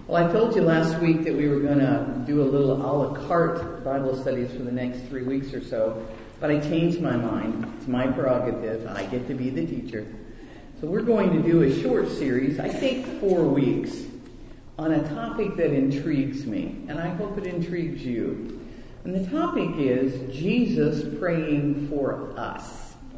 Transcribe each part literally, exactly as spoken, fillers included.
Well, I told you last week that we were going to do a little a la carte Bible studies for the next three weeks or so, but I changed my mind. It's my prerogative. I get to be the teacher. So we're going to do a short series, I think four weeks, on a topic that intrigues me, and I hope it intrigues you. And the topic is Jesus praying for us.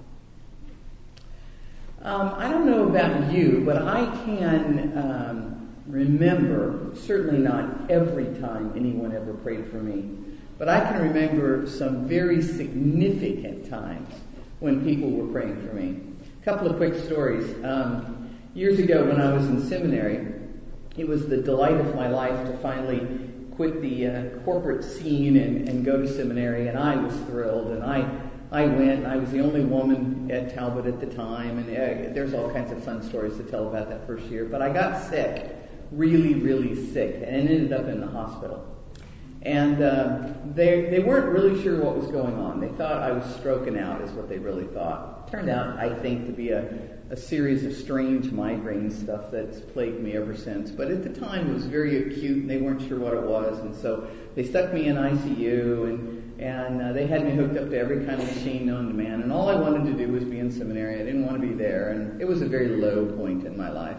Um, I don't know about you, but I can um, remember, certainly not every time anyone ever prayed for me, but I can remember some very significant times when people were praying for me. A couple of quick stories. Um, years ago when I was in seminary, it was the delight of my life to finally quit the uh, corporate scene and, and go to seminary, and I was thrilled, and I I went. I was the only woman at Talbot at the time, and uh, there's all kinds of fun stories to tell about that first year. But I got sick, really, really sick, and ended up in the hospital. And uh, they they weren't really sure what was going on. They thought I was stroking out, is what they really thought. Turned out, I think, to be a, a series of strange migraine stuff that's plagued me ever since. But at the time, it was very acute, and they weren't sure what it was, and so they stuck me in I C U, and And uh, they had me hooked up to every kind of machine known to man. And all I wanted to do was be in seminary. I didn't want to be there. And it was a very low point in my life.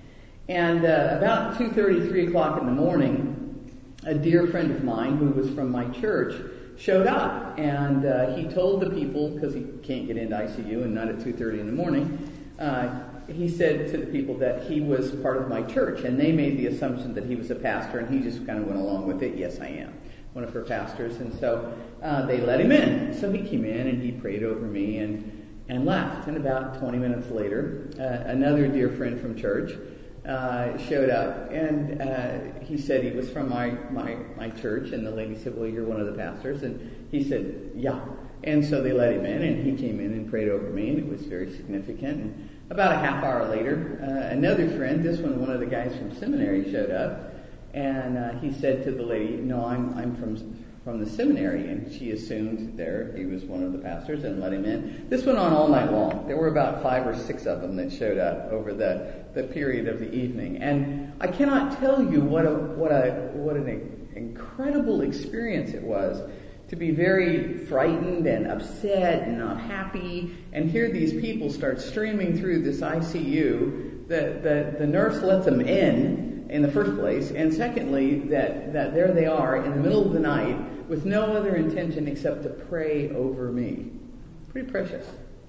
And uh, about two thirty, three o'clock in the morning, a dear friend of mine who was from my church showed up. And uh, he told the people, because he can't get into I C U and not at two thirty in the morning, uh, he said to the people that he was part of my church. And they made the assumption that he was a pastor. And he just kind of went along with it. Yes, I am one of her pastors, and so uh, they let him in. So he came in and he prayed over me and and left. And about twenty minutes later, uh, another dear friend from church uh, showed up, and uh, he said he was from my, my my church. And the lady said, "Well, you're one of the pastors," and he said, "Yeah." And so they let him in, and he came in and prayed over me, and it was very significant. And about a half hour later, uh, another friend, this one, one of the guys from seminary, showed up. And uh, he said to the lady, "No, I'm I'm from from the seminary," and she assumed there he was one of the pastors and let him in. This went on all night long. There were about five or six of them that showed up over the, the period of the evening, and I cannot tell you what a what a what an incredible experience it was to be very frightened and upset and not happy, and hear these people start streaming through this I C U. The the the nurse lets them in. In the first place, and secondly, that, that there they are in the middle of the night with no other intention except to pray over me. Pretty precious.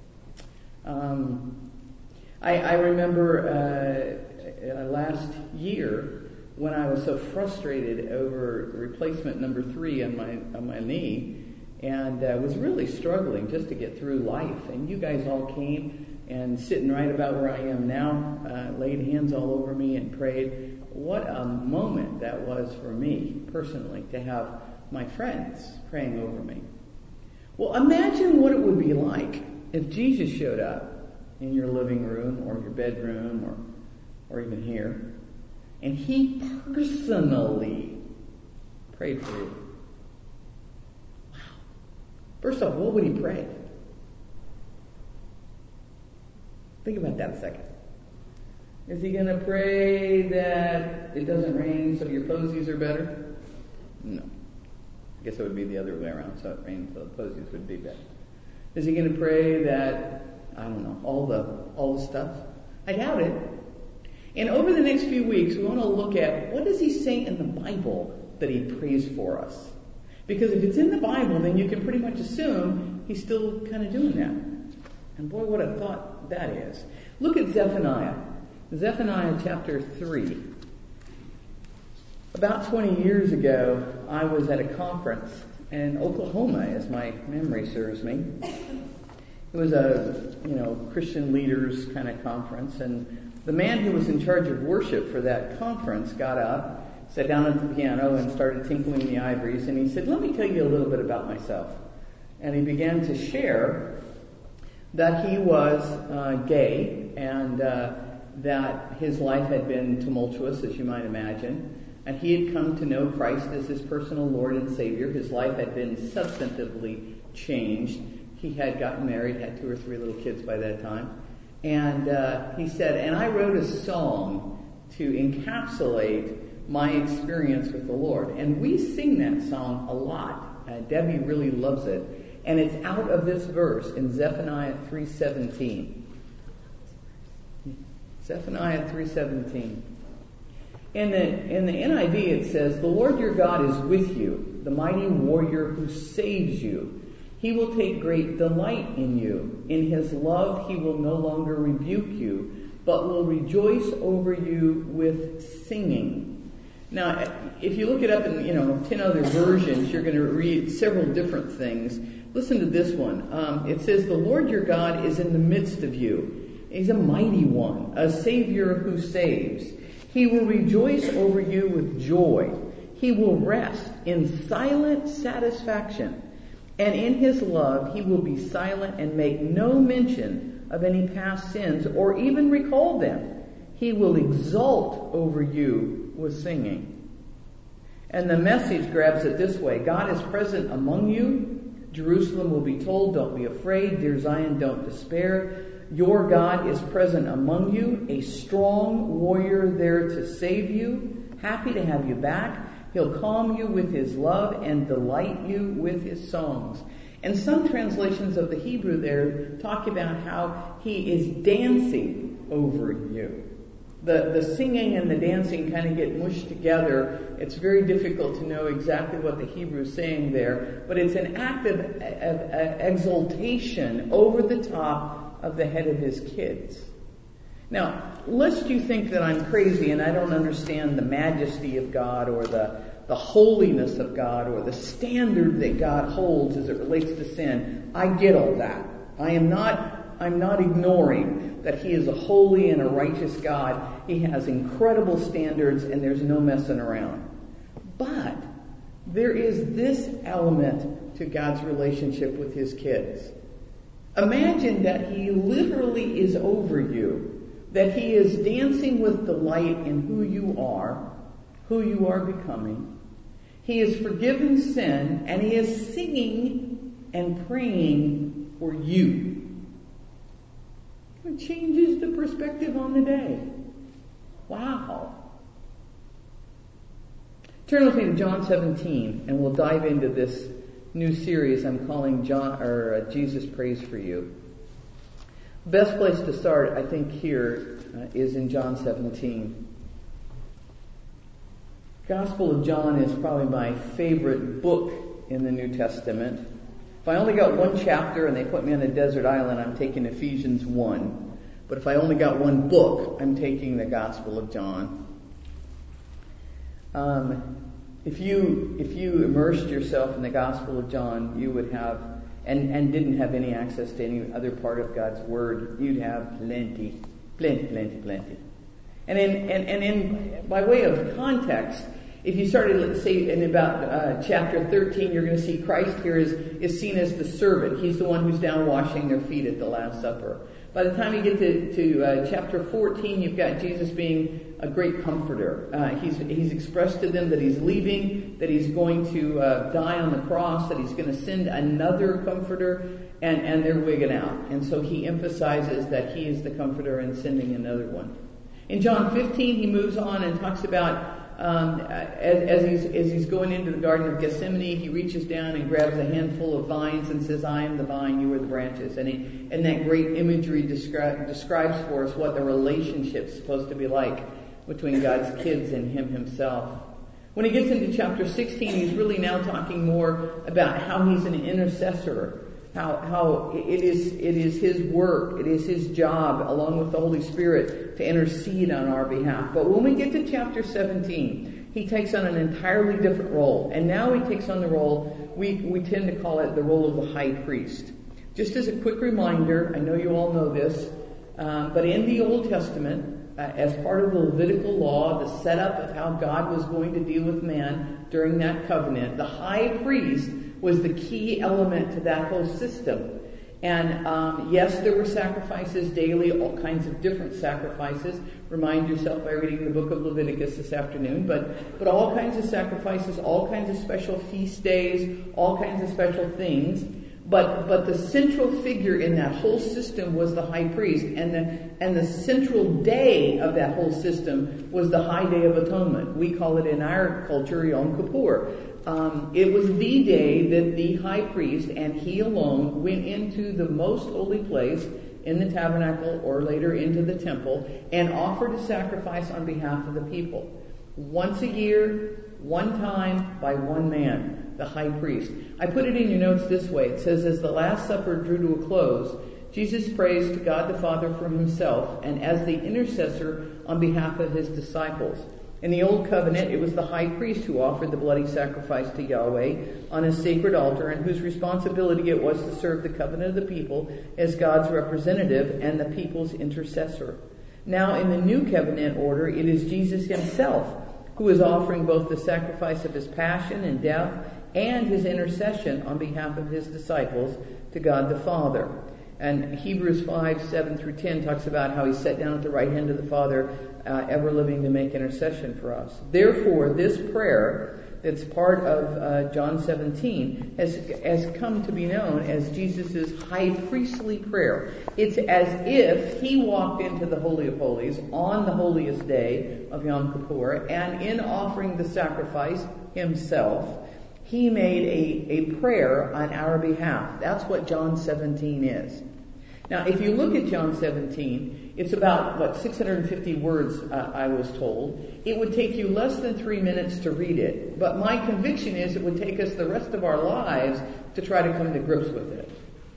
Um, I, I remember uh, uh, last year when I was so frustrated over replacement number three on my on my knee, and uh, was really struggling just to get through life. And you guys all came and sitting right about where I am now, uh, laid hands all over me and prayed. What a moment that was for me, personally, to have my friends praying over me. Well, imagine what it would be like if Jesus showed up in your living room or your bedroom or, or even here, and he personally prayed for you. Wow. First off, what would he pray? Think about that a second. Is he going to pray that it doesn't rain so your posies are better? No. I guess it would be the other way around, so it rains so the posies would be better. Is he going to pray that, I don't know, all the all the stuff? I doubt it. And over the next few weeks, we want to look at what does he say in the Bible that he prays for us? Because if it's in the Bible, then you can pretty much assume he's still kind of doing that. And boy, what a thought that is. Look at Zephaniah. Zephaniah chapter three. About twenty years ago, I was at a conference in Oklahoma, as my memory serves me. It was a, you know, Christian leaders kind of conference, and the man who was in charge of worship for that conference got up, sat down at the piano, and started tinkling the ivories, and he said, "Let me tell you a little bit about myself." And he began to share that he was uh, gay, and uh, that his life had been tumultuous, as you might imagine, and he had come to know Christ as his personal Lord and Savior. His life had been substantively changed. He had gotten married, had two or three little kids by that time, and uh, he said, "And I wrote a song to encapsulate my experience with the Lord. And we sing that song a lot. Uh, Debbie really loves it. And it's out of this verse in Zephaniah three seventeen. Zephaniah three seventeen. In the, in the N I V it says, "The Lord your God is with you, the mighty warrior who saves you. He will take great delight in you. In his love he will no longer rebuke you, but will rejoice over you with singing." Now, if you look it up in, you know, ten other versions, you're going to read several different things. Listen to this one. Um, it says, "The Lord your God is in the midst of you. He's a mighty one, a Savior who saves. He will rejoice over you with joy. He will rest in silent satisfaction. And in his love he will be silent and make no mention of any past sins or even recall them. He will exult over you with singing." And the Message grabs it this way: "God is present among you. Jerusalem will be told, don't be afraid. Dear Zion, don't despair. Your God is present among you, a strong warrior there to save you, happy to have you back. He'll calm you with his love and delight you with his songs." And some translations of the Hebrew there talk about how he is dancing over you. The, the singing and the dancing kind of get mushed together. It's very difficult to know exactly what the Hebrew is saying there, but it's an act of, of, of exultation over the top of the head of his kids. Now, lest you think that I'm crazy and I don't understand the majesty of God or the, the holiness of God or the standard that God holds as it relates to sin, I get all that. I am not, I'm not ignoring that he is a holy and a righteous God. He has incredible standards and there's no messing around. But there is this element to God's relationship with his kids. Imagine that he literally is over you, that he is dancing with delight in who you are, who you are becoming. He has forgiven sin, and he is singing and praying for you. It changes the perspective on the day. Wow. Turn with me to John seventeen, and we'll dive into this new series I'm calling John or uh, Jesus Prays for You. Best place to start, I think, here uh, is in John seventeen. Gospel of John is probably my favorite book in the New Testament. If I only got one chapter and they put me on a desert island, I'm taking Ephesians one. But if I only got one book, I'm taking the Gospel of John. Um, if you if you immersed yourself in the Gospel of John, you would have, and, and didn't have any access to any other part of God's Word, you'd have plenty, plenty, plenty, plenty. And in and, and in by way of context, if you started, let's say, in about uh, chapter thirteen, you're going to see Christ here is, is seen as the servant. He's the one who's down washing their feet at the Last Supper. By the time you get to, to uh, chapter fourteen, you've got Jesus being a great comforter. Uh, he's, he's expressed to them that he's leaving, that he's going to uh, die on the cross, that he's going to send another comforter, and, and they're wigging out. And so he emphasizes that he is the comforter and sending another one. In John fifteen, he moves on and talks about Um, as, as he's as he's going into the Garden of Gethsemane, he reaches down and grabs a handful of vines and says, "I am the vine, you are the branches." And he, and that great imagery descri- describes for us what the relationship's supposed to be like between God's kids and him himself. When he gets into chapter sixteen, he's really now talking more about how he's an intercessor. How how it is it is his work, it is his job, along with the Holy Spirit, to intercede on our behalf. But when we get to chapter seventeen, he takes on an entirely different role. And now he takes on the role, we, we tend to call it the role of the high priest. Just as a quick reminder, I know you all know this, um, but in the Old Testament, uh, as part of the Levitical law, the setup of how God was going to deal with man during that covenant, the high priest was the key element to that whole system. And um, yes, there were sacrifices daily, all kinds of different sacrifices. Remind yourself by reading the book of Leviticus this afternoon. But, but all kinds of sacrifices, all kinds of special feast days, all kinds of special things. But but the central figure in that whole system was the high priest, and the and the central day of that whole system was the high day of atonement. We call it in our culture Yom Kippur. Um, it was the day that the high priest and he alone went into the most holy place in the tabernacle, or later into the temple, and offered a sacrifice on behalf of the people. Once a year, one time, by one man, the high priest. I put it in your notes this way. It says, as the Last Supper drew to a close, Jesus prays to God the Father for himself and as the intercessor on behalf of his disciples. In the Old Covenant, it was the high priest who offered the bloody sacrifice to Yahweh on his sacred altar, and whose responsibility it was to serve the covenant of the people as God's representative and the people's intercessor. Now, in the New Covenant order, it is Jesus himself who is offering both the sacrifice of his passion and death and his intercession on behalf of his disciples to God the Father. And Hebrews five, seven through ten talks about how he sat down at the right hand of the Father, uh, ever living to make intercession for us. Therefore, this prayer that's part of uh, John seventeen has, has come to be known as Jesus' high priestly prayer. It's as if he walked into the Holy of Holies on the holiest day of Yom Kippur, and in offering the sacrifice himself, he made a, a prayer on our behalf. That's what John seventeen is. Now, if you look at John seventeen, it's about, what, six hundred fifty words, uh, I was told. It would take you less than three minutes to read it. But my conviction is it would take us the rest of our lives to try to come to grips with it.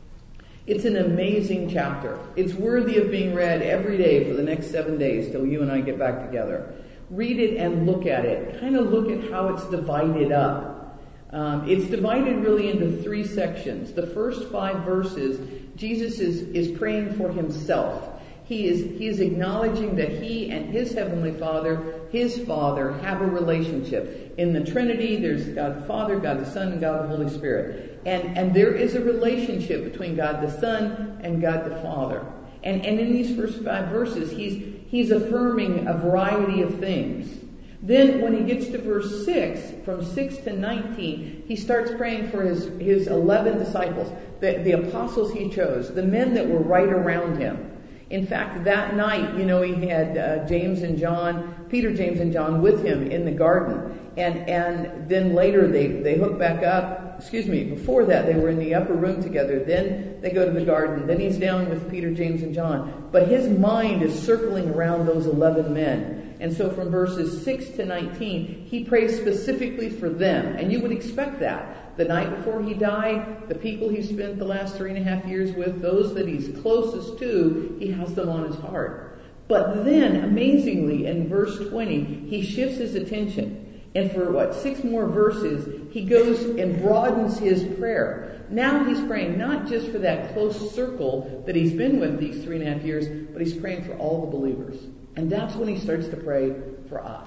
It's an amazing chapter. It's worthy of being read every day for the next seven days till you and I get back together. Read it and look at it. Kind of look at how it's divided up. Um, it's divided really into three sections. The first five verses, Jesus is, is praying for himself. He is, he is acknowledging that he and his heavenly Father, his Father, have a relationship. In the Trinity, there's God the Father, God the Son, and God the Holy Spirit. And, and there is a relationship between God the Son and God the Father. And, and in these first five verses, he's, he's affirming a variety of things. Then when he gets to verse six, from six to nineteen, he starts praying for his, his eleven disciples, the, the apostles he chose, the men that were right around him. In fact, that night, you know, he had uh, James and John, Peter, James, and John with him in the garden. And and then later they, they hook back up. Excuse me, before that they were in the upper room together. Then they go to the garden. Then he's down with Peter, James, and John. But his mind is circling around those eleven men. And so from verses six to nineteen, he prays specifically for them. And you would expect that. The night before he died, the people he spent the last three and a half years with, those that he's closest to, he has them on his heart. But then, amazingly, in verse twenty, he shifts his attention. And for, what, six more verses, he goes and broadens his prayer. Now he's praying not just for that close circle that he's been with these three and a half years, but he's praying for all the believers. And that's when he starts to pray for us.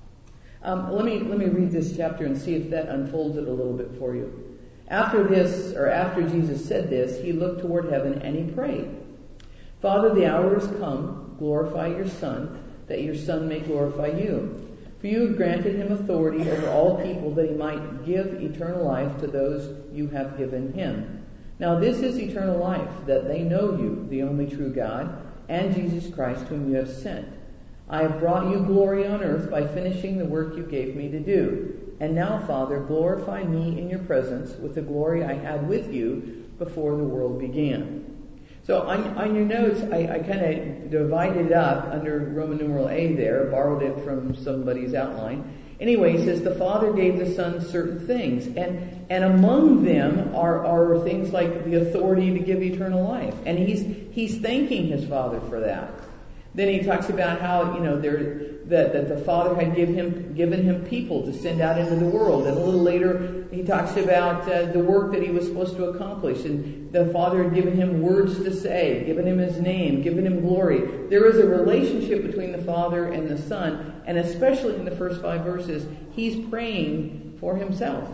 Um, let me let me read this chapter and see if that unfolds it a little bit for you. After this, or after Jesus said this, he looked toward heaven and he prayed, Father, the hour has come. Glorify your Son, that your Son may glorify you. For you have granted him authority over all people, that he might give eternal life to those you have given him. Now this is eternal life, that they know you, the only true God, and Jesus Christ, whom you have sent. I have brought you glory on earth by finishing the work you gave me to do. And now, Father, glorify me in your presence with the glory I had with you before the world began. So on, on your notes, I, I kind of divided up under Roman numeral A there, borrowed it from somebody's outline. Anyway, he says the Father gave the Son certain things, and and among them are, are things like the authority to give eternal life, and he's he's thanking his Father for that. Then he talks about how, you know, there that, that the Father had give him, given him people to send out into the world. And a little later, he talks about uh, the work that he was supposed to accomplish. And the Father had given him words to say, given him his name, given him glory. There is a relationship between the Father and the Son. And especially in the first five verses, he's praying for himself.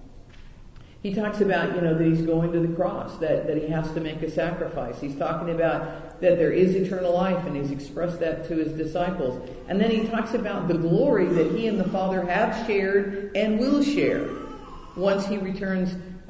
He talks about, you know, that he's going to the cross, that, that he has to make a sacrifice. He's talking about that there is eternal life, and he's expressed that to his disciples. And then he talks about the glory that he and the Father have shared and will share once he returns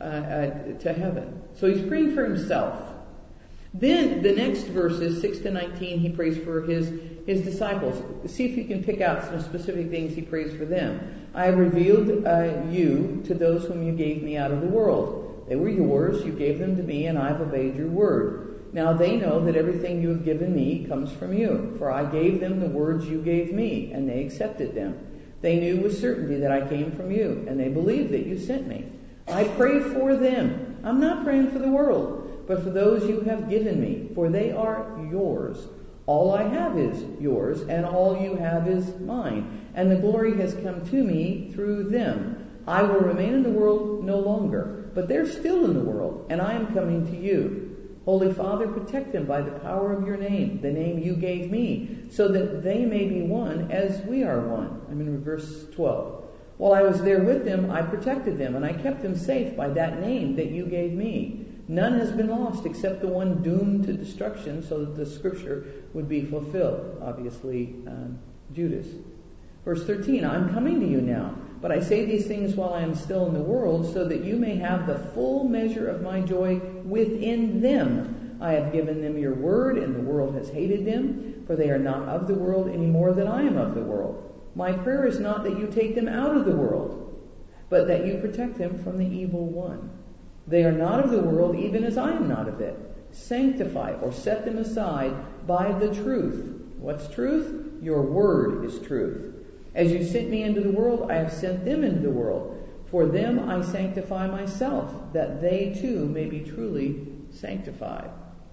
uh, uh, to heaven. So he's praying for himself. Then the next verses, six to nineteen, he prays for his, his disciples. See if you can pick out some specific things he prays for them. I have revealed uh, you to those whom you gave me out of the world. They were yours, you gave them to me, and I've obeyed your word. Now they know that everything you have given me comes from you, for I gave them the words you gave me, and they accepted them. They knew with certainty that I came from you, and they believed that you sent me. I pray for them. I'm not praying for the world, but for those you have given me, for they are yours. All I have is yours, and all you have is mine, and the glory has come to me through them. I will remain in the world no longer, but they're still in the world, and I am coming to you. Holy Father, protect them by the power of your name, the name you gave me, so that they may be one as we are one. I'm in verse twelve. While I was there with them, I protected them, and I kept them safe by that name that you gave me. None has been lost except the one doomed to destruction, so that the scripture would be fulfilled. Obviously, um, Judas. Verse thirteen, I'm coming to you now, but I say these things while I am still in the world, so that you may have the full measure of my joy within them. I have given them your word, and the world has hated them, for they are not of the world any more than I am of the world. My prayer is not that you take them out of the world, but that you protect them from the evil one. They are not of the world, even as I am not of it. Sanctify or set them aside by the truth. What's truth? Your word is truth. As you sent me into the world, I have sent them into the world. For them I sanctify myself, that they too may be truly sanctified.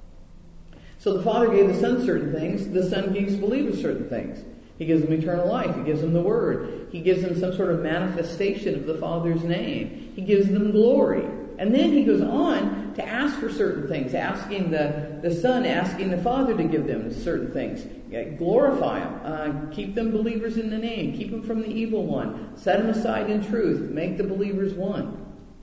So the Father gave the Son certain things. The Son gives believers certain things. He gives them eternal life. He gives them the Word. He gives them some sort of manifestation of the Father's name. He gives them glory. And then he goes on to ask for certain things, asking the, the Son, asking the Father to give them certain things. Glorify them. Uh, keep them believers in the name. Keep them from the evil one. Set them aside in truth. Make the believers one.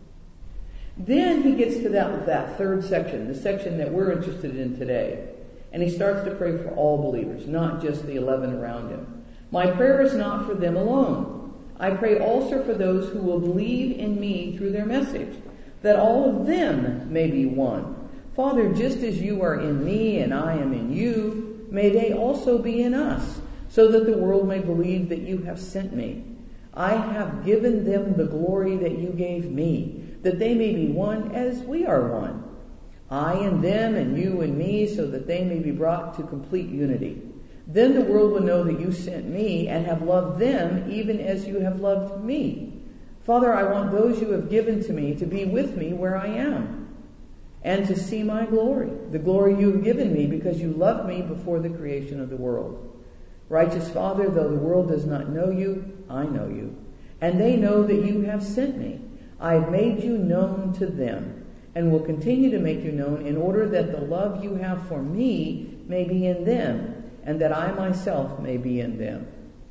Then he gets to that, that third section, the section that we're interested in today. And he starts to pray for all believers, not just the eleven around him. My prayer is not for them alone. I pray also for those who will believe in me through their message, that all of them may be one. Father, just as you are in me and I am in you, may they also be in us, so that the world may believe that you have sent me. I have given them the glory that you gave me, that they may be one as we are one. I and them and you and me, so that they may be brought to complete unity. Then the world will know that you sent me and have loved them even as you have loved me. Father, I want those you have given to me to be with me where I am, and to see my glory, the glory you have given me because you loved me before the creation of the world. Righteous Father, though the world does not know you, I know you, and they know that you have sent me. I have made you known to them, and will continue to make you known, in order that the love you have for me may be in them, and that I myself may be in them.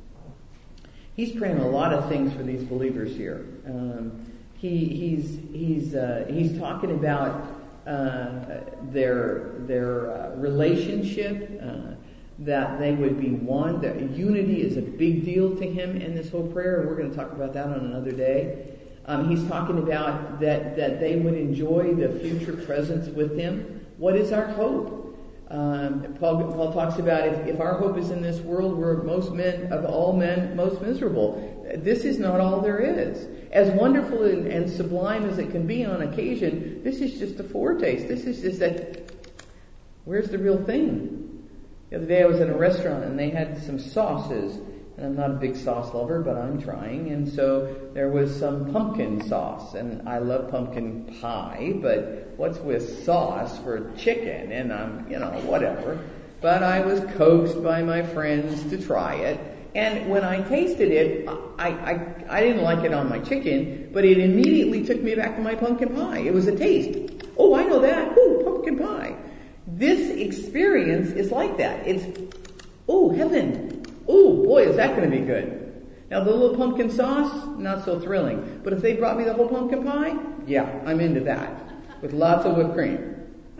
He's praying a lot of things for these believers here. Um, he, he's he's uh, he's talking about uh, their their uh, relationship, uh, that they would be one. That unity is a big deal to him in this whole prayer, and we're going to talk about that on another day. Um, he's talking about that that they would enjoy the future presence with him. What is our hope? Um, Paul, Paul talks about if, if our hope is in this world, we're most men of all men most miserable. This is not all there is. As wonderful and, and sublime as it can be on occasion, this is just a foretaste. This is just that. Where's the real thing? The other day I was in a restaurant and they had some sauces. And I'm not a big sauce lover, but I'm trying. And so there was some pumpkin sauce. And I love pumpkin pie, but what's with sauce for chicken? And I'm, you know, whatever. But I was coaxed by my friends to try it. And when I tasted it, I, I, I didn't like it on my chicken, but it immediately took me back to my pumpkin pie. It was a taste. Oh, I know that. Ooh, pumpkin pie. This experience is like that. It's, oh, heaven. Oh, boy, is that going to be good. Now, the little pumpkin sauce, not so thrilling. But if they brought me the whole pumpkin pie, yeah, I'm into that. With lots of whipped cream.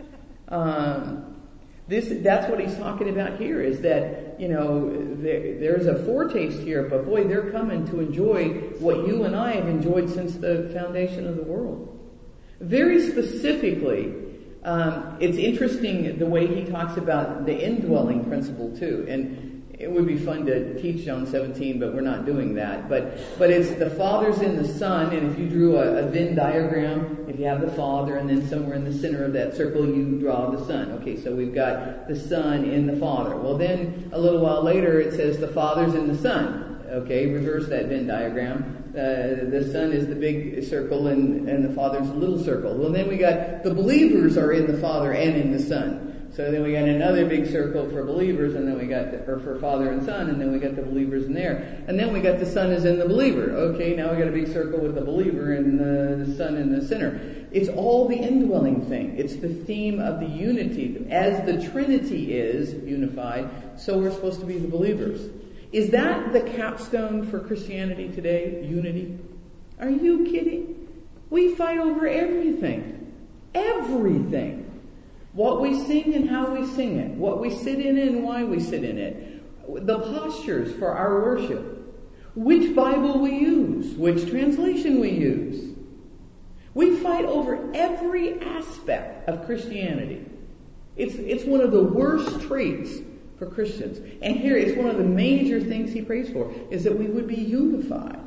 Um, this, that's what he's talking about here, is that, you know, there, there's a foretaste here, but boy, they're coming to enjoy what you and I have enjoyed since the foundation of the world. Very specifically, um, it's interesting the way he talks about the indwelling principle too. And it would be fun to teach John seventeen, but we're not doing that. But but it's the Father's in the Son, and if you drew a, a Venn diagram, if you have the Father, and then somewhere in the center of that circle you draw the Son. Okay, so we've got the Son in the Father. Well, then a little while later it says the Father's in the Son. Okay, reverse that Venn diagram. Uh, the Son is the big circle and, and the Father's the little circle. Well, then we got the believers are in the Father and in the Son. So then we got another big circle for believers, and then we got, the, or for Father and Son, and then we got the believers in there. And then we got the Son is in the believer. Okay, now we got a big circle with the believer and the, the Son in the center. It's all the indwelling thing. It's the theme of the unity. As the Trinity is unified, so we're supposed to be the believers. Is that the capstone for Christianity today? Unity? Are you kidding? We fight over everything. Everything. What we sing and how we sing it. What we sit in and why we sit in it. The postures for our worship. Which Bible we use. Which translation we use. We fight over every aspect of Christianity. It's, it's one of the worst traits for Christians. And here it's one of the major things he prays for, is that we would be unified.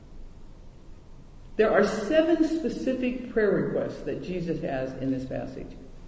There are seven specific prayer requests that Jesus has in this passage.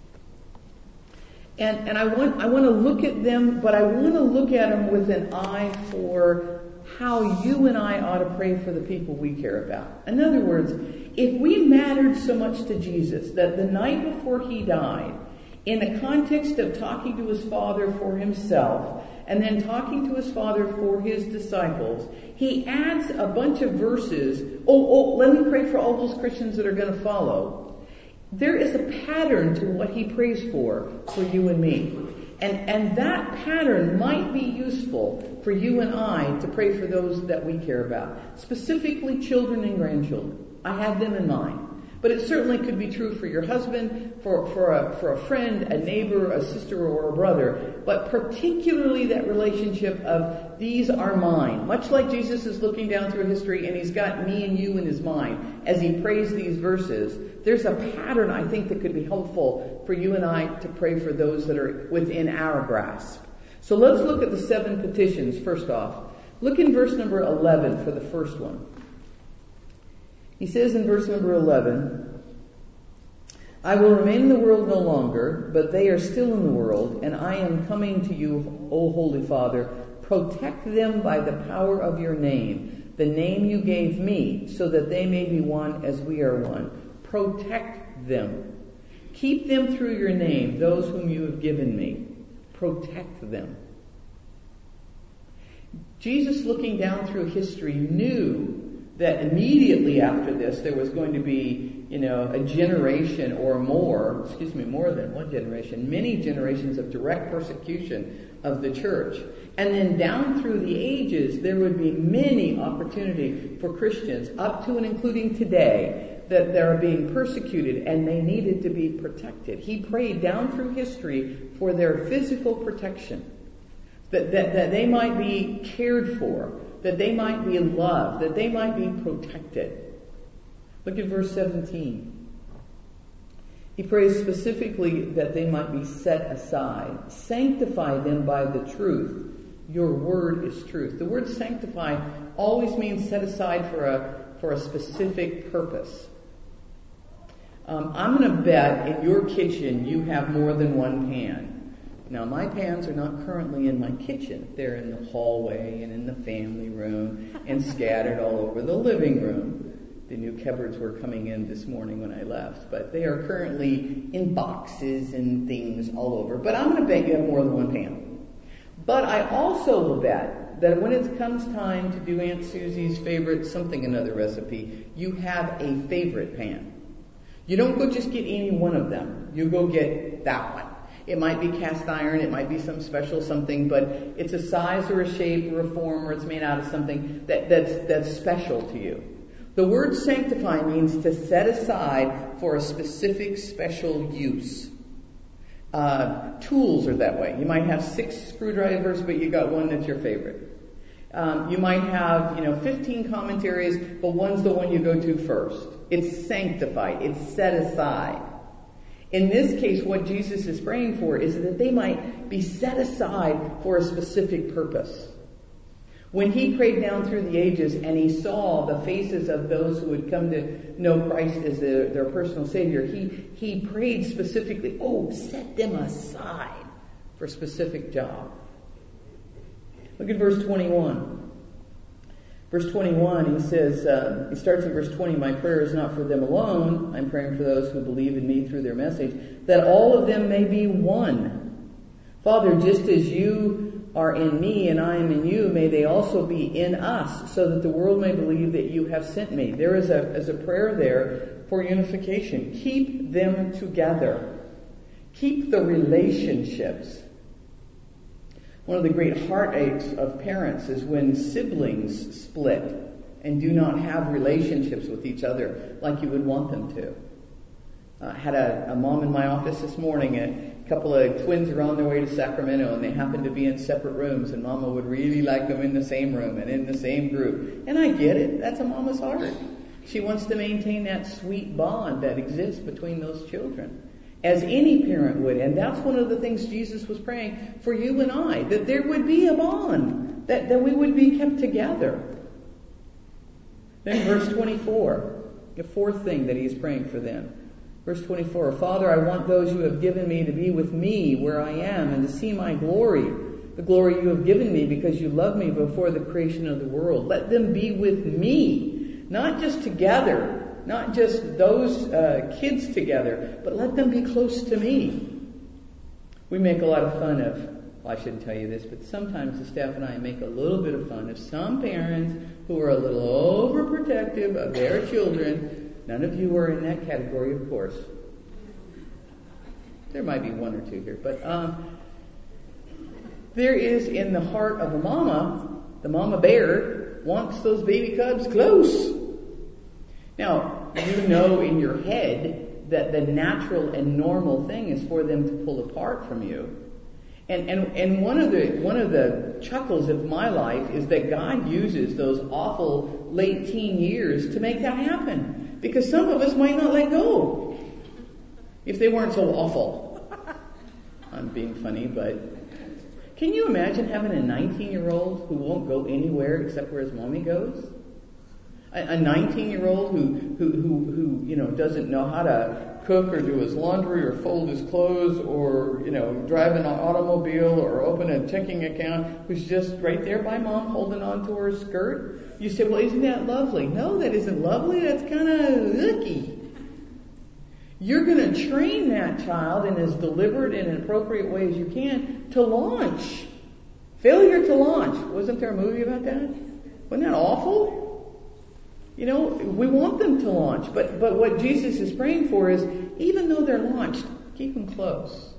And, and I want, I want to look at them, but I want to look at them with an eye for how you and I ought to pray for the people we care about. In other words, if we mattered so much to Jesus that the night before he died, in the context of talking to his Father for himself, and then talking to his Father for his disciples, he adds a bunch of verses. Oh, oh, let me pray for all those Christians that are going to follow. There is a pattern to what he prays for, for you and me. And, and that pattern might be useful for you and I to pray for those that we care about. Specifically children and grandchildren. I have them in mind. But it certainly could be true for your husband, for, for, a, for a friend, a neighbor, a sister, or a brother. But particularly that relationship of these are mine. Much like Jesus is looking down through history and he's got me and you in his mind as he prays these verses. There's a pattern, I think, that could be helpful for you and I to pray for those that are within our grasp. So let's look at the seven petitions first off. Look in verse number eleven for the first one. He says in verse number eleven, I will remain in the world no longer, but they are still in the world, and I am coming to you, O Holy Father. Protect them by the power of your name, the name you gave me, so that they may be one as we are one. Protect them. Keep them through your name, those whom you have given me. Protect them. Jesus, looking down through history, knew that immediately after this there was going to be, you know, a generation or more, excuse me, more than one generation, many generations of direct persecution of the church. And then down through the ages there would be many opportunity for Christians, up to and including today, that they are being persecuted and they needed to be protected. He prayed down through history for their physical protection, that, that, that they might be cared for, that they might be loved, that they might be protected. Look at verse seventeen. He prays specifically that they might be set aside. Sanctify them by the truth. Your word is truth. The word sanctify always means set aside for a for a specific purpose. Um, I'm going to bet in your kitchen you have more than one pan. Now, my pans are not currently in my kitchen. They're in the hallway and in the family room and scattered all over the living room. The new cupboards were coming in this morning when I left, but they are currently in boxes and things all over. But I'm going to bet you have more than one pan. But I also will bet that when it comes time to do Aunt Susie's favorite something another recipe, you have a favorite pan. You don't go just get any one of them. You go get that one. It might be cast iron, it might be some special something, but it's a size or a shape or a form, or it's made out of something that, that's, that's special to you. The word sanctify means to set aside for a specific special use. Uh, tools are that way. You might have six screwdrivers, but you got one that's your favorite. Um, you might have, you know, fifteen commentaries, but one's the one you go to first. It's sanctified. It's set aside. In this case, what Jesus is praying for is that they might be set aside for a specific purpose. When he prayed down through the ages and he saw the faces of those who would come to know Christ as their, their personal Savior, he, he prayed specifically, oh, set them aside for a specific job. Look at verse twenty-one. Verse twenty-one, he says, uh, he starts in verse twenty, my prayer is not for them alone. I'm praying for those who believe in me through their message, that all of them may be one. Father, just as you are in me and I am in you, may they also be in us, so that the world may believe that you have sent me. There is a, is a prayer there for unification. Keep them together. Keep the relationships. One of the great heartaches of parents is when siblings split and do not have relationships with each other like you would want them to. I uh, had a, a mom in my office this morning. A couple of twins are on their way to Sacramento, and they happened to be in separate rooms, and Mama would really like them in the same room and in the same group. And I get it. That's a mama's heart. She wants to maintain that sweet bond that exists between those children, as any parent would. And that's one of the things Jesus was praying for you and I, that there would be a bond, that, that we would be kept together. Then verse twenty-four, the fourth thing that he's praying for them. Verse twenty-four, Father, I want those you have given me to be with me where I am and to see my glory, the glory you have given me because you loved me before the creation of the world. Let them be with me, not just together, not just those uh, kids together, but let them be close to me. We make a lot of fun of, well, I shouldn't tell you this, but sometimes the staff and I make a little bit of fun of some parents who are a little overprotective of their children. None of you are in that category, of course. There might be one or two here, but um, there is in the heart of a mama, the mama bear wants those baby cubs close. Now, you know in your head that the natural and normal thing is for them to pull apart from you. And, and, and one of the, one of the chuckles of my life is that God uses those awful late teen years to make that happen. Because some of us might not let go if they weren't so awful. I'm being funny, but can you imagine having a nineteen-year-old who won't go anywhere except where his mommy goes? A nineteen-year-old who, who, who, who, you know, doesn't know how to cook or do his laundry or fold his clothes or, you know, drive an automobile or open a checking account, who's just right there by mom holding on to her skirt. You say, well, isn't that lovely? No, that isn't lovely. That's kind of icky. You're going to train that child in as deliberate and an appropriate way as you can to launch. Failure to launch. Wasn't there a movie about that? Wasn't that awful? You know, we want them to launch, but, but what Jesus is praying for is, even though they're launched, keep them close.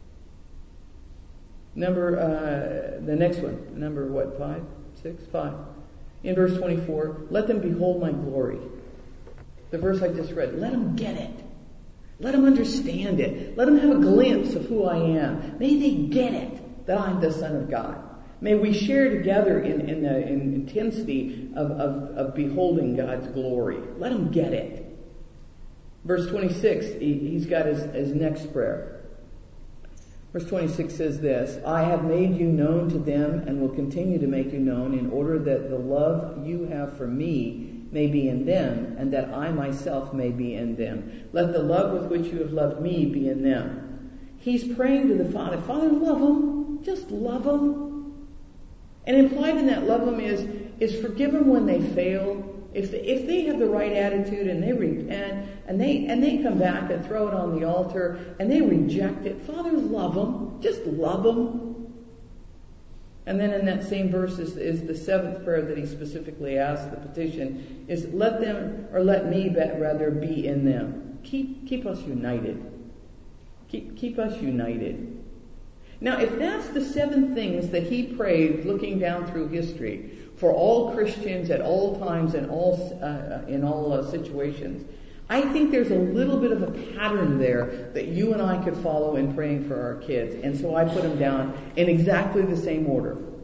Number, uh, the next one, number what, five, six, five. In verse twenty-four, let them behold my glory. The verse I just read, let them get it. Let them understand it. Let them have a glimpse of who I am. May they get it, that I'm the Son of God. May we share together in, in the in intensity of, of, of beholding God's glory. Let them get it. Verse twenty-six, he, he's got his, his next prayer. Verse twenty-six says this, I have made you known to them and will continue to make you known in order that the love you have for me may be in them and that I myself may be in them. Let the love with which you have loved me be in them. He's praying to the Father, Father, love them. Just love them. And implied in that love them is, is forgive them when they fail. If they, if they have the right attitude and they repent and they and they come back and throw it on the altar and they reject it, Father, love them. Just love them. And then in that same verse is, is the seventh prayer that he specifically asked, the petition, is let them, or let me rather be in them. Keep keep us united. Keep keep us united. Now, if that's the seven things that he prayed looking down through history for all Christians at all times and all uh, in all uh, situations, I think there's a little bit of a pattern there that you and I could follow in praying for our kids. And so I put them down in exactly the same order.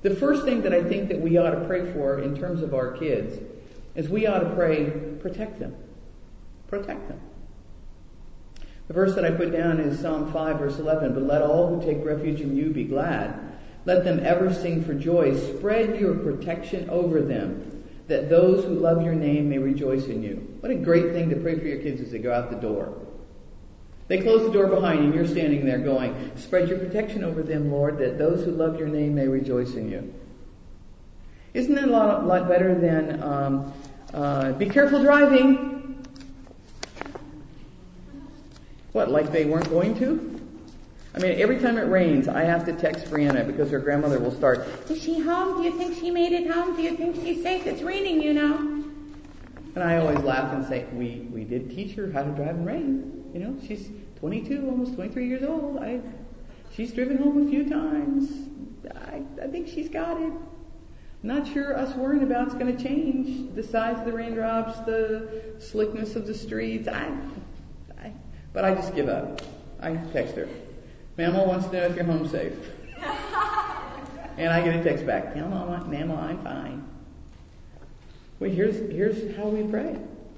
The first thing that I think that we ought to pray for in terms of our kids is we ought to pray, protect them. Protect them. The verse that I put down is Psalm five, verse eleven. But let all who take refuge in you be glad. Let them ever sing for joy. Spread your protection over them, that those who love your name may rejoice in you. What a great thing to pray for your kids as they go out the door. They close the door behind you and you're standing there going, spread your protection over them, Lord, that those who love your name may rejoice in you. Isn't that a lot, lot better than, um, uh, be careful driving? What, like they weren't going to? I mean, every time it rains, I have to text Brianna because her grandmother will start, is she home? Do you think she made it home? Do you think she's safe? It's raining, you know. And I always laugh and say, we, we did teach her how to drive in rain. You know, she's twenty-two, almost twenty-three years old. I, she's driven home a few times. I, I think she's got it. Not sure us worrying about it's going to change. The size of the raindrops, the slickness of the streets. I, I, but I just give up. I text her. Mama wants to know if you're home safe. And I get a text back. No, Mama, Mama, I'm fine. Well, here's, here's how we pray.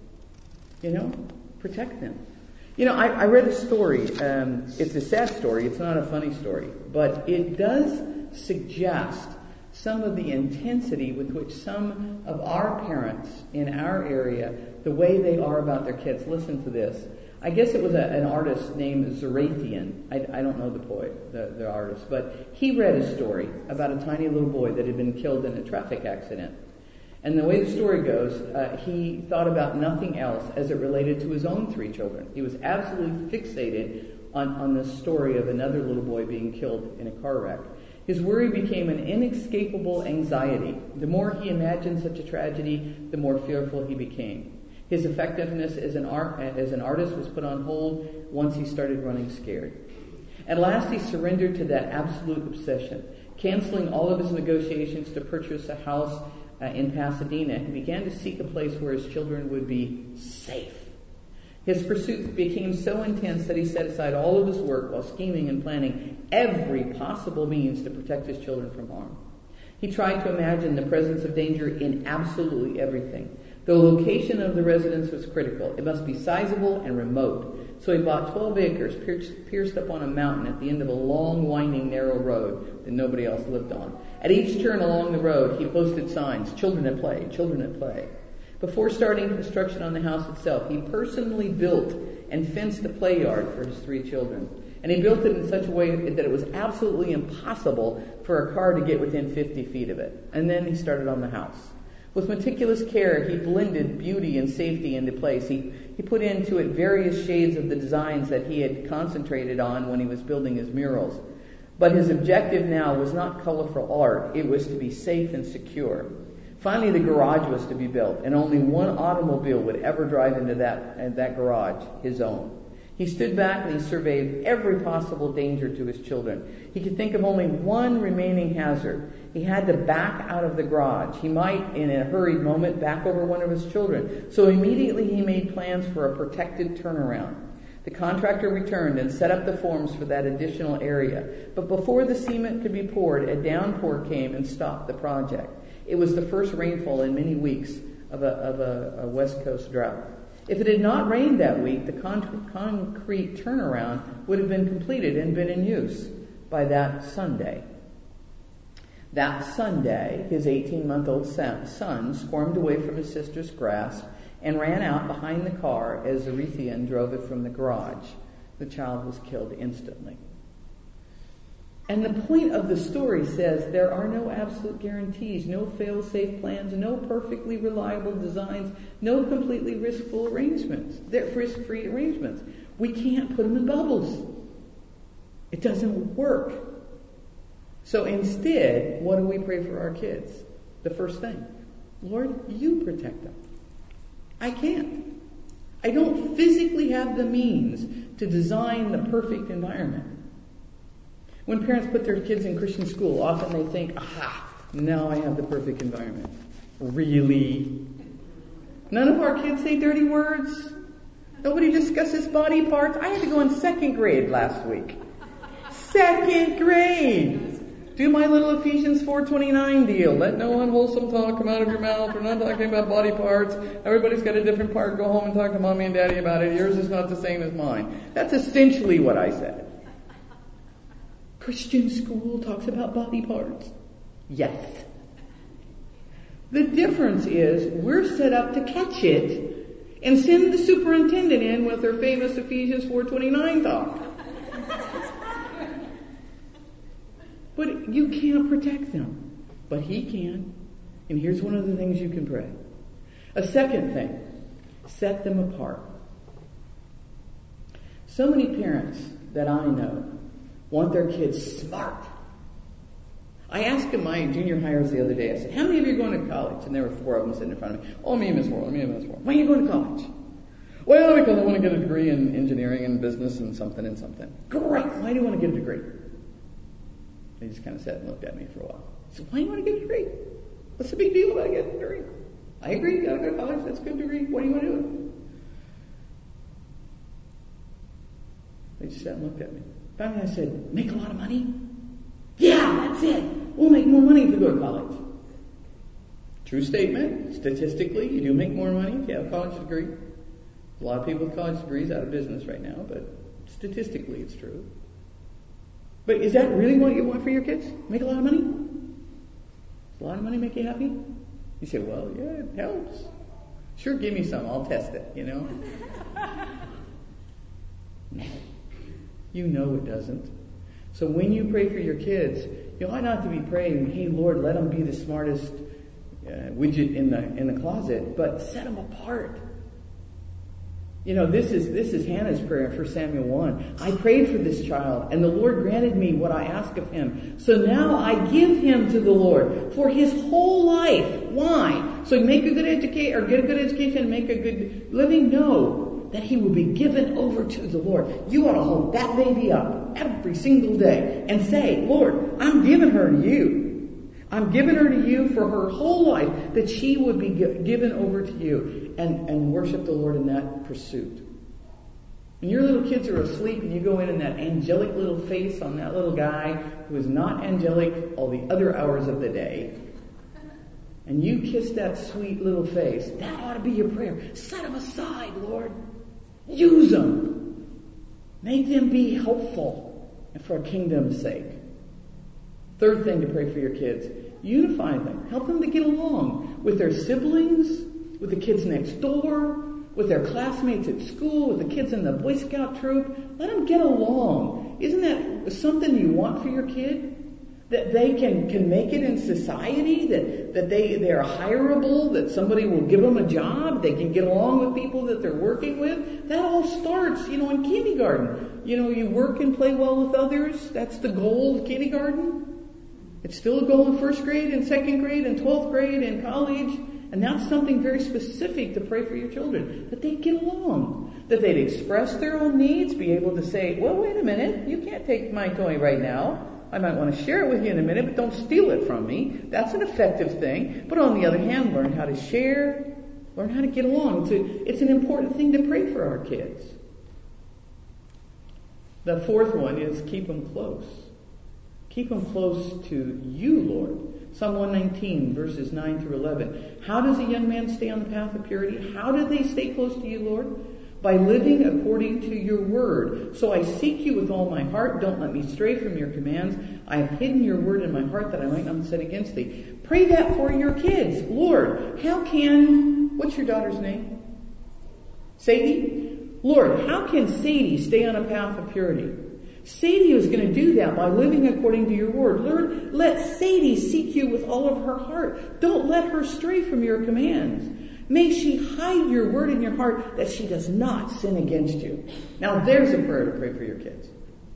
You know, protect them. You know, I, I read a story. Um, it's a sad story. It's not a funny story. But it does suggest some of the intensity with which some of our parents in our area, the way they are about their kids. Listen to this. I guess it was a, an artist named Zarathian. I, I don't know the poet, the, the artist. But he read a story about a tiny little boy that had been killed in a traffic accident. And the way the story goes, uh, he thought about nothing else as it related to his own three children. He was absolutely fixated on, on the story of another little boy being killed in a car wreck. His worry became an inescapable anxiety. The more he imagined such a tragedy, the more fearful he became. His effectiveness as an, art, as an artist was put on hold once he started running scared. At last he surrendered to that absolute obsession. Canceling all of his negotiations to purchase a house uh, in Pasadena, he began to seek a place where his children would be safe. His pursuit became so intense that he set aside all of his work while scheming and planning every possible means to protect his children from harm. He tried to imagine the presence of danger in absolutely everything. The location of the residence was critical. It must be sizable and remote. So he bought twelve acres pierced, pierced up on a mountain at the end of a long, winding, narrow road that nobody else lived on. At each turn along the road, he posted signs, children at play, children at play. Before starting construction on the house itself, he personally built and fenced a play yard for his three children. And he built it in such a way that it was absolutely impossible for a car to get within fifty feet of it. And then he started on the house. With meticulous care, he blended beauty and safety into place. He, he put into it various shades of the designs that he had concentrated on when he was building his murals. But his objective now was not colorful art. It was to be safe and secure. Finally, the garage was to be built, and only one automobile would ever drive into that, uh, that garage, his own. He stood back and he surveyed every possible danger to his children. He could think of only one remaining hazard. He had to back out of the garage. He might, in a hurried moment, back over one of his children. So immediately he made plans for a protected turnaround. The contractor returned and set up the forms for that additional area. But before the cement could be poured, a downpour came and stopped the project. It was the first rainfall in many weeks of a, of a, a West Coast drought. If it had not rained that week, the con- concrete turnaround would have been completed and been in use by that Sunday. That Sunday, his eighteen-month-old son squirmed away from his sister's grasp and ran out behind the car as Zarathian drove it from the garage. The child was killed instantly. And the point of the story says there are no absolute guarantees, no fail-safe plans, no perfectly reliable designs, no completely risk-full arrangements. They're risk-free arrangements. We can't put them in bubbles. It doesn't work. So instead, what do we pray for our kids? The first thing, Lord, you protect them. I can't. I don't physically have the means to design the perfect environment. When parents put their kids in Christian school, often they think, aha, now I have the perfect environment. Really? None of our kids say dirty words. Nobody discusses body parts. I had to go in second grade last week. Second grade. Do my little Ephesians four twenty-nine deal. Let no unwholesome talk come out of your mouth. We're not talking about body parts. Everybody's got a different part. Go home and talk to mommy and daddy about it. Yours is not the same as mine. That's essentially what I said. Christian school talks about body parts. Yes. The difference is we're set up to catch it and send the superintendent in with her famous Ephesians four twenty-nine talk. But you can't protect them. But he can. And here's one of the things you can pray. A second thing, set them apart. So many parents that I know want their kids smart. I asked my junior hires the other day, I said, how many of you are going to college? And there were four of them sitting in front of me. Oh, me and Miss Worrell, me and Miss Worrell. Why are you going to college? Well, because I want to get a degree in engineering and business and something and something. Great. Why do you want to get a degree? They just kind of sat and looked at me for a while. I said, why do you want to get a degree? What's the big deal about getting a degree? I agree, you got to go to college, that's a good degree. What do you want to do? They just sat and looked at me. Finally I said, make a lot of money? Yeah, that's it. We'll make more money if we go to college. True statement. Statistically, you do make more money if you have a college degree. A lot of people with college degrees out of business right now, but statistically it's true. But is that really what you want for your kids? Make a lot of money? Does a lot of money make you happy? You say, well, yeah, it helps. Sure, give me some. I'll test it, you know. No. You know it doesn't. So when you pray for your kids, you ought not to be praying, hey, Lord, let them be the smartest uh, widget in the in the closet, but set them apart. You know, this is this is Hannah's prayer in First Samuel one. I prayed for this child, and the Lord granted me what I asked of him. So now I give him to the Lord for his whole life. Why? So he make a good education, or get a good education and make a good living? No. That he will be given over to the Lord. You ought to hold that baby up every single day and say, Lord, I'm giving her to you. I'm giving her to you for her whole life, that she would be given over to you, and, and worship the Lord in that pursuit. When your little kids are asleep and you go in and that angelic little face on that little guy who is not angelic all the other hours of the day, and you kiss that sweet little face, that ought to be your prayer. Set them aside, Lord. Use them. Make them be helpful and for a kingdom's sake. Third thing to pray for your kids, unify them. Help them to get along with their siblings, with the kids next door, with their classmates at school, with the kids in the Boy Scout troop. Let them get along. Isn't that something you want for your kid? That they can, can make it in society, that, that they, they are hireable, that somebody will give them a job, they can get along with people that they're working with. That all starts, you know, in kindergarten. You know, you work and play well with others. That's the goal of kindergarten. It's still a goal in first grade and second grade and twelfth grade and college. And that's something very specific to pray for your children. That they get along. That they'd express their own needs, be able to say, well, wait a minute, you can't take my toy right now. I might want to share it with you in a minute, but don't steal it from me. That's an effective thing. But on the other hand, learn how to share, learn how to get along. It's, a, it's an important thing to pray for our kids. The fourth one is keep them close. Keep them close to you, Lord. Psalm one nineteen, verses nine through eleven. How does a young man stay on the path of purity? How do they stay close to you, Lord? By living according to your word. So I seek you with all my heart. Don't let me stray from your commands. I have hidden your word in my heart that I might not sin against thee. Pray that for your kids. Lord, how can, what's your daughter's name? Sadie? Lord, how can Sadie stay on a path of purity? Sadie is going to do that by living according to your word. Lord, let Sadie seek you with all of her heart. Don't let her stray from your commands. May she hide your word in your heart that she does not sin against you. Now there's a prayer to pray for your kids.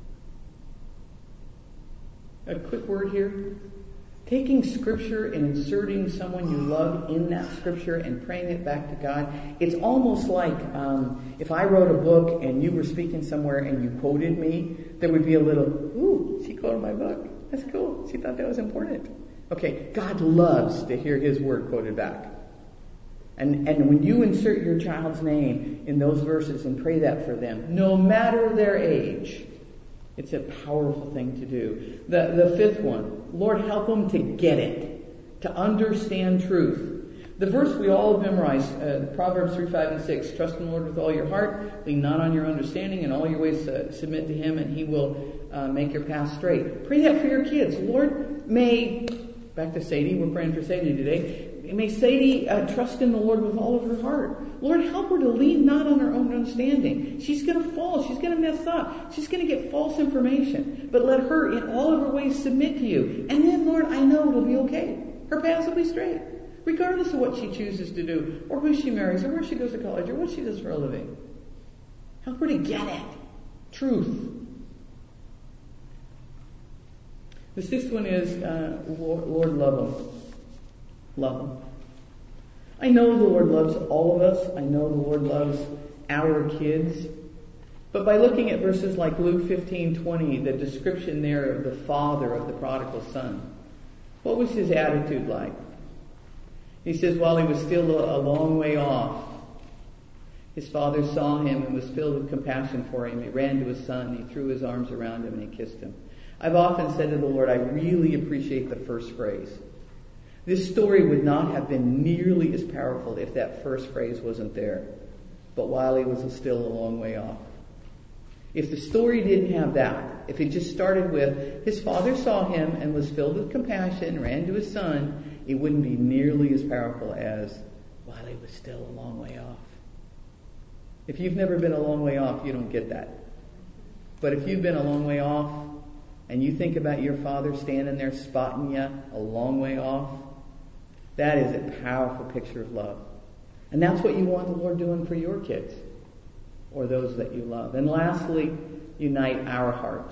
A quick word here. Taking scripture and inserting someone you love in that scripture and praying it back to God. It's almost like um, if I wrote a book and you were speaking somewhere and you quoted me, there would be a little, ooh, she quoted my book. That's cool. She thought that was important. Okay, God loves to hear his word quoted back. And, and when you insert your child's name in those verses and pray that for them, no matter their age, it's a powerful thing to do. The, the fifth one, Lord, help them to get it, to understand truth. The verse we all have memorized, uh, Proverbs three, five, and six. Trust in the Lord with all your heart. Lean not on your understanding. In all your ways uh, submit to Him, and He will uh, make your path straight. Pray that for your kids. Lord, may, back to Sadie, we're praying for Sadie today. May Sadie uh, trust in the Lord with all of her heart. Lord, help her to lean not on her own understanding. She's going to fall. She's going to mess up. She's going to get false information. But let her, in all of her ways, submit to you. And then, Lord, I know it'll be okay. Her paths will be straight, regardless of what she chooses to do, or who she marries, or where she goes to college, or what she does for a living. Help her to get it. Truth. The sixth one is, uh, Lord, love them. Love them. I know the Lord loves all of us. I know the Lord loves our kids. But by looking at verses like Luke fifteen twenty, the description there of the father of the prodigal son, what was his attitude like? He says, while he was still a, a long way off, his father saw him and was filled with compassion for him. He ran to his son, he threw his arms around him, and he kissed him. I've often said to the Lord, I really appreciate the first phrase. This story would not have been nearly as powerful if that first phrase wasn't there. But while he was still a long way off. If the story didn't have that, if it just started with, his father saw him and was filled with compassion, ran to his son, it wouldn't be nearly as powerful as, while he was still a long way off. If you've never been a long way off, you don't get that. But if you've been a long way off, and you think about your father standing there spotting you a long way off, that is a powerful picture of love. And that's what you want the Lord doing for your kids, or those that you love. And lastly, unite our hearts.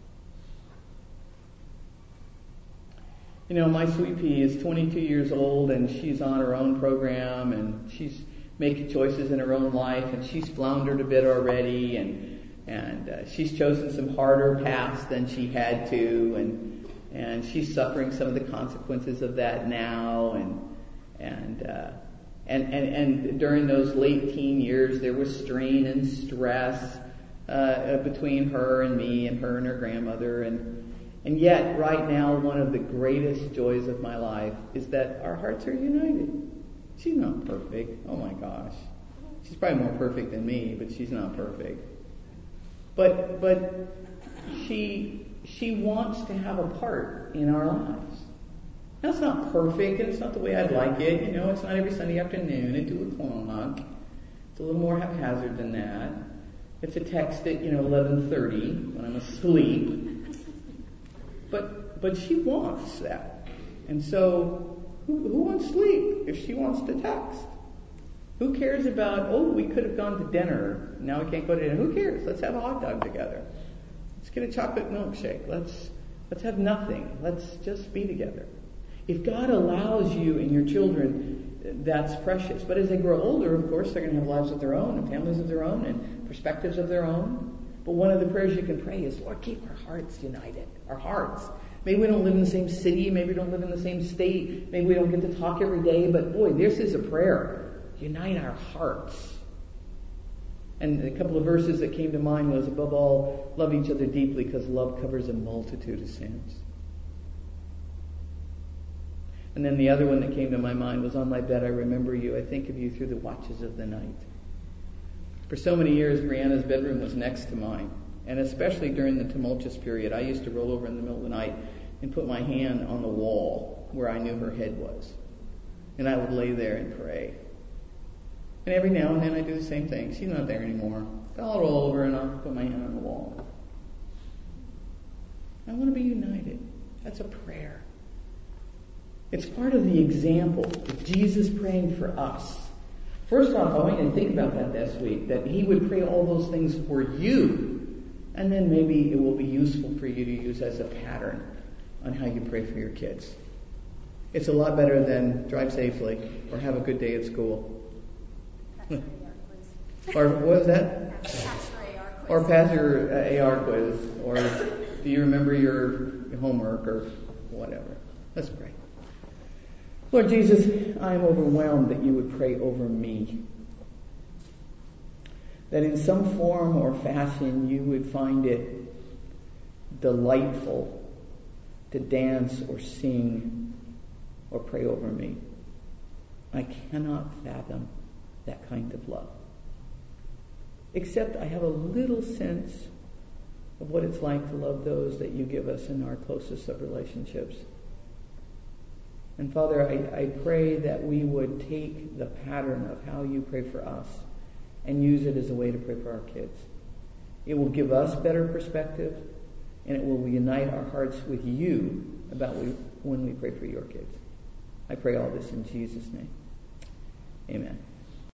You know, my sweet pea is twenty-two years old, and she's on her own program, and she's making choices in her own life, and she's floundered a bit already, and and uh, she's chosen some harder paths than she had to, and and she's suffering some of the consequences of that now, and and uh, and and and during those late teen years, there was strain and stress uh, between her and me, and her and her grandmother, and. And yet, right now, one of the greatest joys of my life is that our hearts are united. She's not perfect. Oh my gosh. She's probably more perfect than me, but she's not perfect. But but she she wants to have a part in our lives. Now, it's not perfect, and it's not the way I'd like it. You know, it's not every Sunday afternoon at two o'clock. It's a little more haphazard than that. It's a text at, you know, eleven thirty when I'm asleep. But but she wants that. And so, who, who wants sleep if she wants to text? Who cares about, oh, we could have gone to dinner. Now we can't go to dinner. Who cares? Let's have a hot dog together. Let's get a chocolate milkshake. Let's let's have nothing. Let's just be together. If God allows you and your children, that's precious. But as they grow older, of course, they're going to have lives of their own and families of their own and perspectives of their own. But one of the prayers you can pray is, Lord, keep our hearts united. Our hearts. Maybe we don't live in the same city. Maybe we don't live in the same state. Maybe we don't get to talk every day. But boy, this is a prayer. Unite our hearts. And a couple of verses that came to mind was, above all, love each other deeply, because love covers a multitude of sins. And then the other one that came to my mind was, on my bed I remember you. I think of you through the watches of the night. For so many years, Brianna's bedroom was next to mine. And especially during the tumultuous period, I used to roll over in the middle of the night and put my hand on the wall where I knew her head was. And I would lay there and pray. And every now and then I do the same thing. She's not there anymore. But I'll roll over and I'll put my hand on the wall. I want to be united. That's a prayer. It's part of the example of Jesus praying for us. First off, I want you to think about that this week, that he would pray all those things for you, and then maybe it will be useful for you to use as a pattern on how you pray for your kids. It's a lot better than drive safely or have a good day at school. Or what was that? Or pass your uh, A R quiz, or do you remember your homework or whatever. Let's pray. Lord Jesus, I am overwhelmed that you would pray over me. That in some form or fashion you would find it delightful to dance or sing or pray over me. I cannot fathom that kind of love. Except I have a little sense of what it's like to love those that you give us in our closest of relationships. And Father, I, I pray that we would take the pattern of how you pray for us and use it as a way to pray for our kids. It will give us better perspective, and it will unite our hearts with you about we, when we pray for your kids. I pray all this in Jesus' name. Amen.